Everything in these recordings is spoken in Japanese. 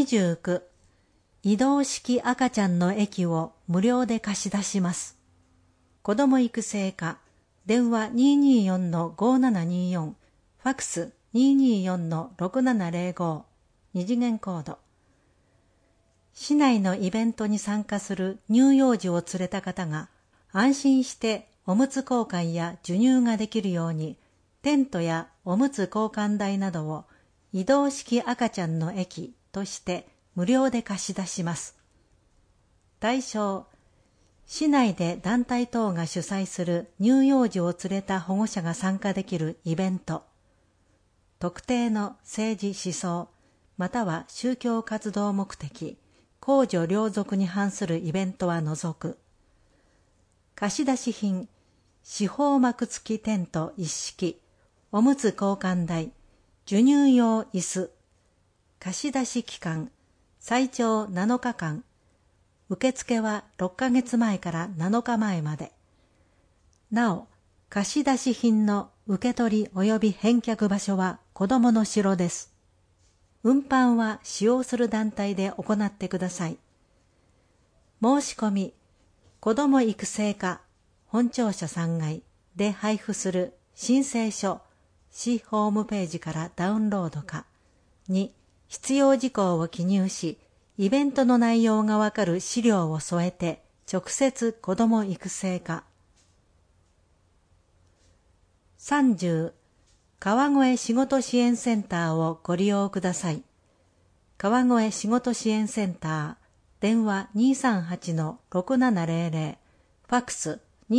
29、移動式赤ちゃんの駅を無料で貸し出します。子ども育成課、電話 224-5724、ファックス 224-6705、二次元コード。市内のイベントに参加する乳幼児を連れた方が安心しておむつ交換や授乳ができるように、テントやおむつ交換台などを移動式赤ちゃんの駅として無料で貸し出します。対象、市内で団体等が主催する乳幼児を連れた保護者が参加できるイベント、特定の政治思想または宗教活動目的、公序良俗に反するイベントは除く。貸出品、四方幕付きテント一式、おむつ交換台、授乳用椅子、貸出期間、最長7日間、受付は6ヶ月前から7日前まで。なお、貸出品の受け取り及び返却場所は子どもの城です。運搬は使用する団体で行ってください。申し込み、子ども育成課本庁舎3階で配布する申請書、市ホームページからダウンロードか、2、必要事項を記入し、イベントの内容がわかる資料を添えて、直接子ども育成課。30、川越仕事支援センターをご利用ください。川越仕事支援センター、電話 238-6700、ファックス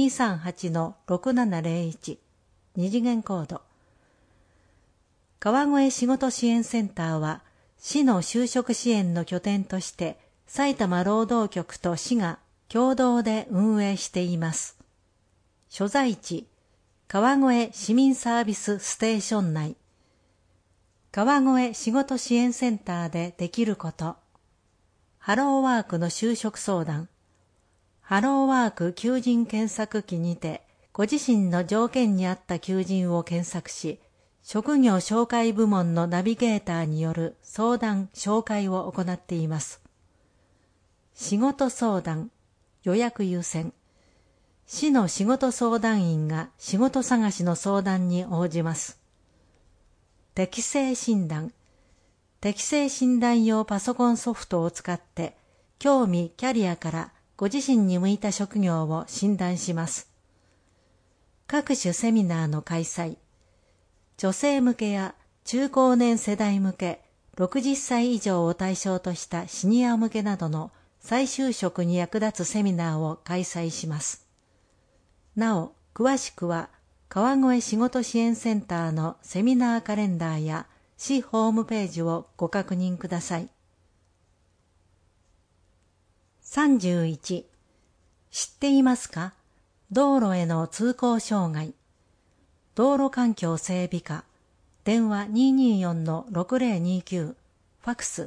238-6701、二次元コード。川越仕事支援センターは、市の就職支援の拠点として、埼玉労働局と市が共同で運営しています。所在地、川越市民サービスステーション内。川越仕事支援センターでできること。ハローワークの就職相談。ハローワーク求人検索機にて、ご自身の条件に合った求人を検索し、職業紹介部門のナビゲーターによる相談・紹介を行っています。仕事相談、予約優先。市の仕事相談員が仕事探しの相談に応じます。適性診断。適性診断用パソコンソフトを使って、興味・キャリアからご自身に向いた職業を診断します。各種セミナーの開催。女性向けや中高年世代向け、60歳以上を対象としたシニア向けなどの再就職に役立つセミナーを開催します。なお、詳しくは、川越仕事支援センターのセミナーカレンダーや市ホームページをご確認ください。31、知っていますか？道路への通行障害。道路環境整備課、電話 224-6029、ファックス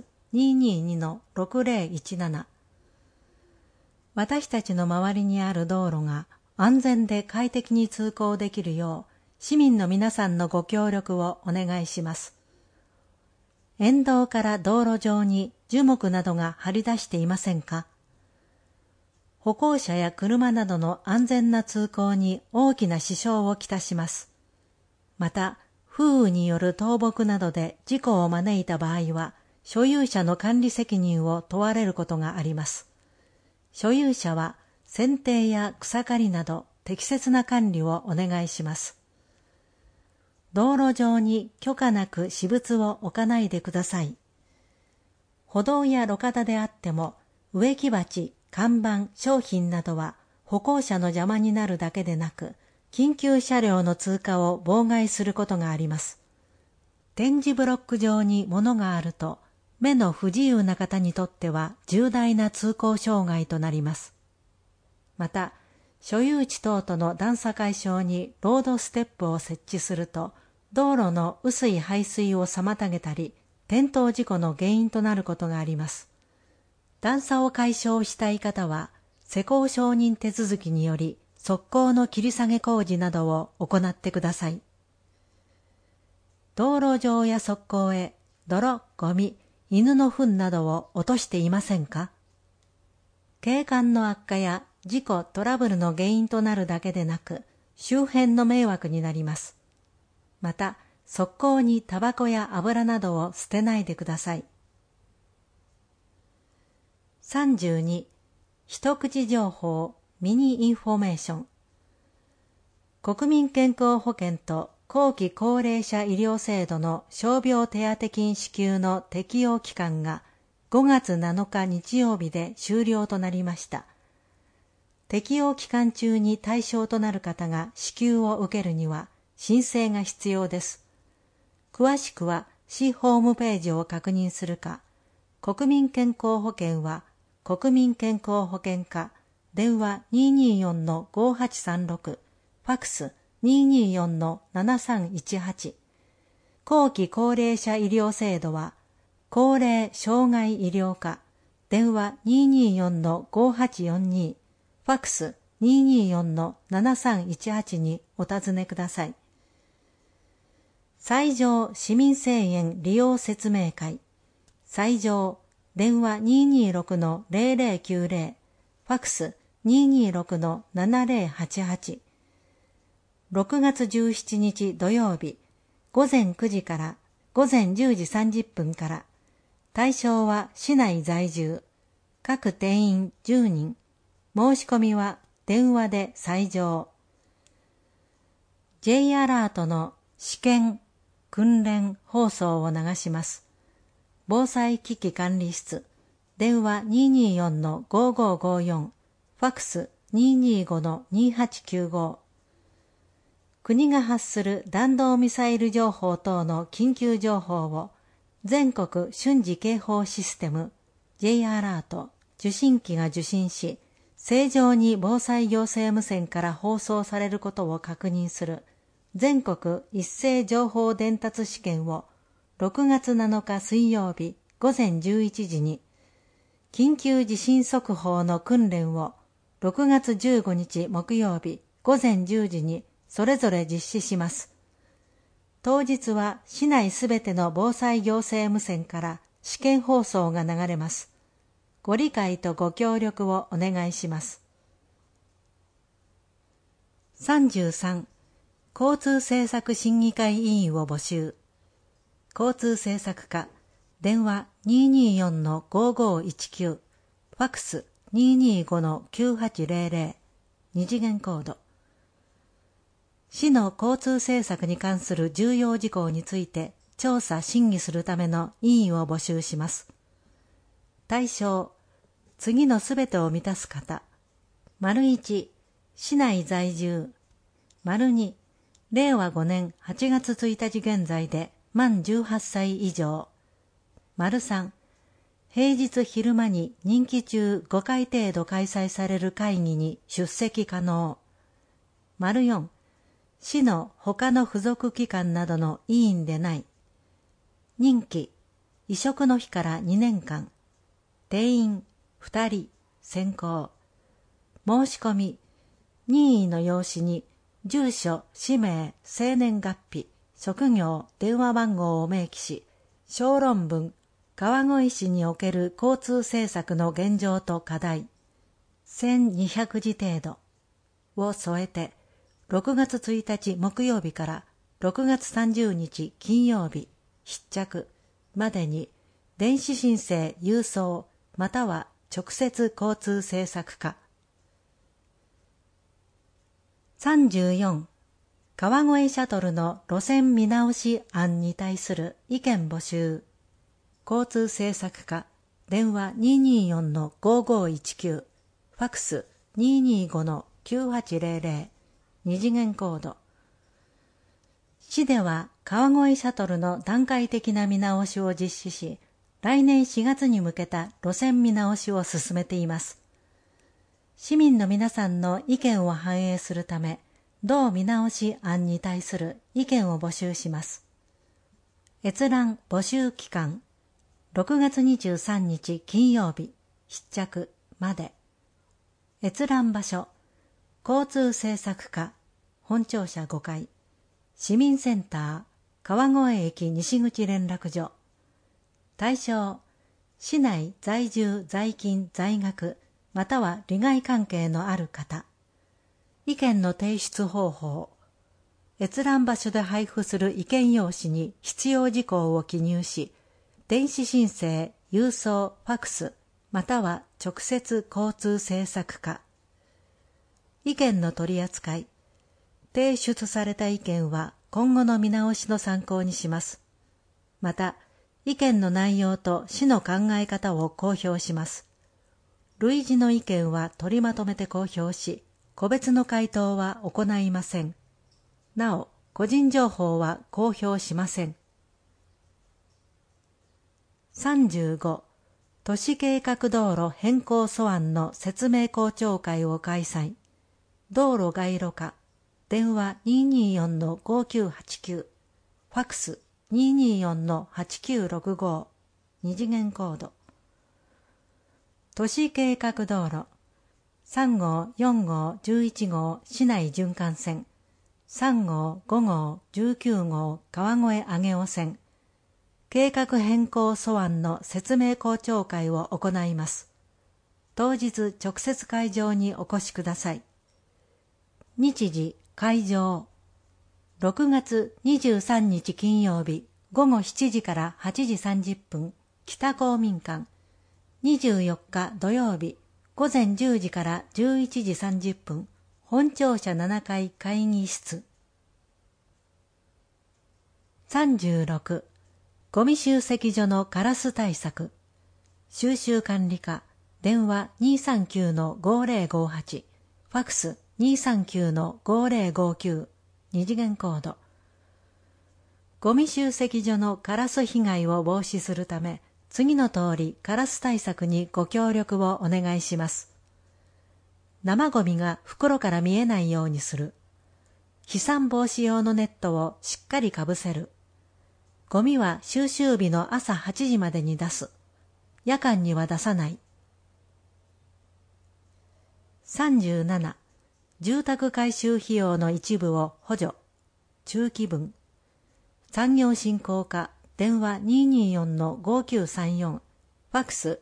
222-6017。私たちの周りにある道路が安全で快適に通行できるよう、市民の皆さんのご協力をお願いします。沿道から道路上に樹木などが張り出していませんか？歩行者や車などの安全な通行に大きな支障をきたします。また、風雨による倒木などで事故を招いた場合は、所有者の管理責任を問われることがあります。所有者は、剪定や草刈りなど適切な管理をお願いします。道路上に許可なく私物を置かないでください。歩道や路肩であっても、植木鉢、看板、商品などは歩行者の邪魔になるだけでなく、緊急車両の通過を妨害することがあります。点字ブロック上に物があると、目の不自由な方にとっては重大な通行障害となります。また、所有地等との段差解消にロードステップを設置すると、道路の雨水排水を妨げたり、転倒事故の原因となることがあります。段差を解消したい方は、施工承認手続きにより、側溝の切り下げ工事などを行ってください。道路上や側溝へ泥、ゴミ、 犬の糞などを落としていませんか？景観の悪化や事故・トラブルの原因となるだけでなく、周辺の迷惑になります。また、側溝にタバコや油などを捨てないでください。32. 一口情報ミニインフォメーション。国民健康保険と後期高齢者医療制度の傷病手当金支給の適用期間が5月7日日曜日で終了となりました。適用期間中に対象となる方が支給を受けるには申請が必要です。詳しくは市ホームページを確認するか、国民健康保険は国民健康保険課、電話 224-5836、ファックス 224-7318。後期高齢者医療制度は高齢障害医療課、電話 224-5842、ファックス 224-7318 にお尋ねください。西条市民声援利用説明会、西条、電話 226-0090、ファックス 226-7088。6月17日土曜日、午前9時から午前10時30分から、対象は市内在住、各定員10人、申し込みは電話で西条。J アラートの試験、訓練放送を流します。防災危機管理室、電話 224-5554、ファックス 225-2895。国が発する弾道ミサイル情報等の緊急情報を全国瞬時警報システム J アラート受信機が受信し、正常に防災行政無線から放送されることを確認する全国一斉情報伝達試験を6月7日水曜日午前11時に、緊急地震速報の訓練を6月15日木曜日午前10時にそれぞれ実施します。当日は市内すべての防災行政無線から試験放送が流れます。ご理解とご協力をお願いします。33. 交通政策審議会委員を募集。交通政策課、電話 224-5519、ファックス 225-9800、二次元コード。市の交通政策に関する重要事項について調査審議するための委員を募集します。対象、次のすべてを満たす方。1、市内在住。2、令和5年8月1日現在で満18歳以上。3、平日昼間に任期中5回程度開催される会議に出席可能。4、市の他の付属機関などの委員でない。任期、委嘱の日から2年間。定員、2人、選考。申し込み、任意の用紙に、住所、氏名、生年月日、職業、電話番号を明記し、小論文、川越市における交通政策の現状と課題、1200字程度を添えて、6月1日木曜日から6月30日金曜日、必着までに、電子申請郵送または直接交通政策課。34. 川越シャトルの路線見直し案に対する意見募集。交通政策課、電話 224-5519、ファックス 225-9800、二次元コード。市では川越シャトルの段階的な見直しを実施し、来年4月に向けた路線見直しを進めています。市民の皆さんの意見を反映するため、同見直し案に対する意見を募集します。閲覧募集期間、6月23日金曜日、必着まで。閲覧場所、交通政策課、本庁舎5階、市民センター、川越駅西口連絡所。 対象、市内在住在勤在学または利害関係のある方。意見の提出方法。閲覧場所で配布する意見用紙に必要事項を記入し、電子申請、郵送、ファクス、または直接交通政策課。意見の取り扱い。提出された意見は今後の見直しの参考にします。また、意見の内容と市の考え方を公表します。類似の意見は取りまとめて公表し、個別の回答は行いません。なお、個人情報は公表しません。35. 都市計画道路変更素案の説明公聴会を開催。道路街路課、電話 224-5989、ファクス 224-8965、二次元コード。都市計画道路、3号、4号、11号市内循環線、3号、5号、19号川越上尾線、計画変更素案の説明公聴会を行います。当日直接会場にお越しください。日時、会場。6月23日金曜日午後7時から8時30分、北公民館。24日土曜日午前10時から11時30分、本庁舎7階会議室。36. ゴミ集積所のカラス対策。収集管理課、電話 239-5058、ファクス 239-5059、二次元コード。ゴミ集積所のカラス被害を防止するため、次の通りカラス対策にご協力をお願いします。生ゴミが袋から見えないようにする。飛散防止用のネットをしっかりかぶせる。ゴミは収集日の朝8時までに出す。夜間には出さない。37. 住宅改修費用の一部を補助。中期分。産業振興課、電話 224-5934、ファクス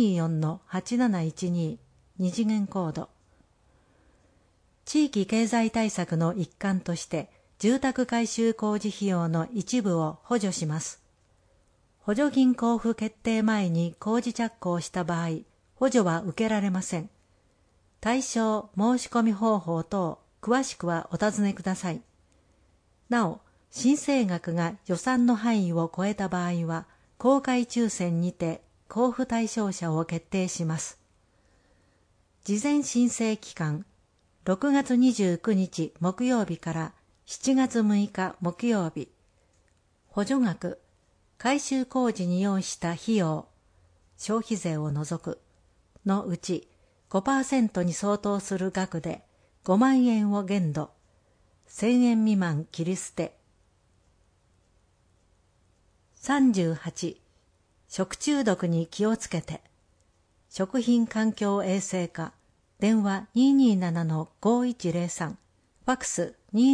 224-8712、二次元コード。地域経済対策の一環として、住宅改修工事費用の一部を補助します。補助金交付決定前に工事着工した場合、補助は受けられません。対象、申し込み方法等、詳しくはお尋ねください。なお、申請額が予算の範囲を超えた場合は、公開抽選にて交付対象者を決定します。事前申請期間、6月29日木曜日から7月6日木曜日。補助額、改修工事に要した費用、消費税を除く、のうち 5% に相当する額で5万円を限度、1000円未満切り捨て。38. 食中毒に気をつけて。食品環境衛生課、電話 227-5103、ファクス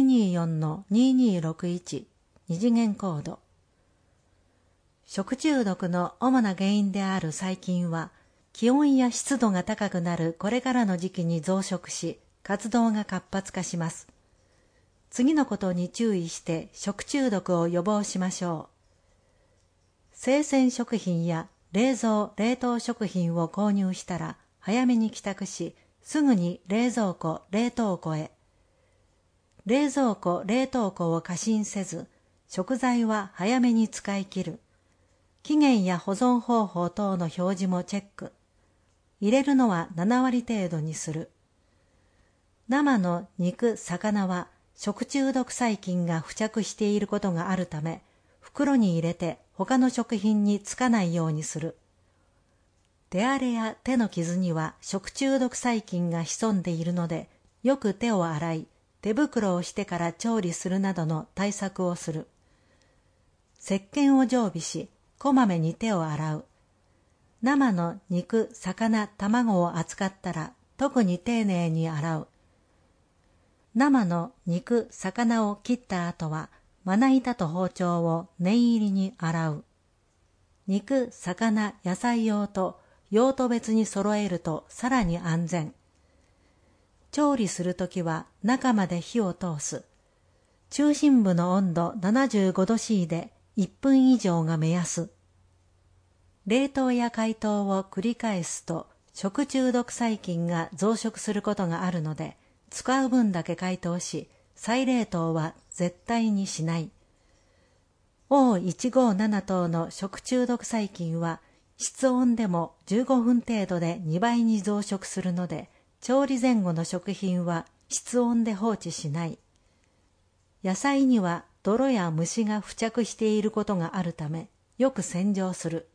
224-2261、二次元コード。食中毒の主な原因である細菌は、気温や湿度が高くなるこれからの時期に増殖し、活動が活発化します。次のことに注意して食中毒を予防しましょう。生鮮食品や冷蔵・冷凍食品を購入したら早めに帰宅し、すぐに冷蔵庫・冷凍庫へ。冷蔵庫・冷凍庫を過信せず、食材は早めに使い切る。期限や保存方法等の表示もチェック。入れるのは7割程度にする。生の肉・魚は食中毒細菌が付着していることがあるため、袋に入れて他の食品につかないようにする。手荒れや手の傷には食中毒細菌が潜んでいるので、よく手を洗い、手袋をしてから調理するなどの対策をする。石鹸を常備し、こまめに手を洗う。生の肉、魚、卵を扱ったら特に丁寧に洗う。生の肉、魚を切った後は、まな板と包丁を念入りに洗う。 肉、魚、野菜用と用途別に揃えるとさらに安全。調理するときは中まで火を通す。中心部の温度75度 C で1分以上が目安。冷凍や解凍を繰り返すと食中毒細菌が増殖することがあるので、使う分だけ解凍し、再冷凍は絶対にしない。O157 等の食中毒細菌は室温でも15分程度で2倍に増殖するので、調理前後の食品は室温で放置しない。野菜には泥や虫が付着していることがあるため、よく洗浄する。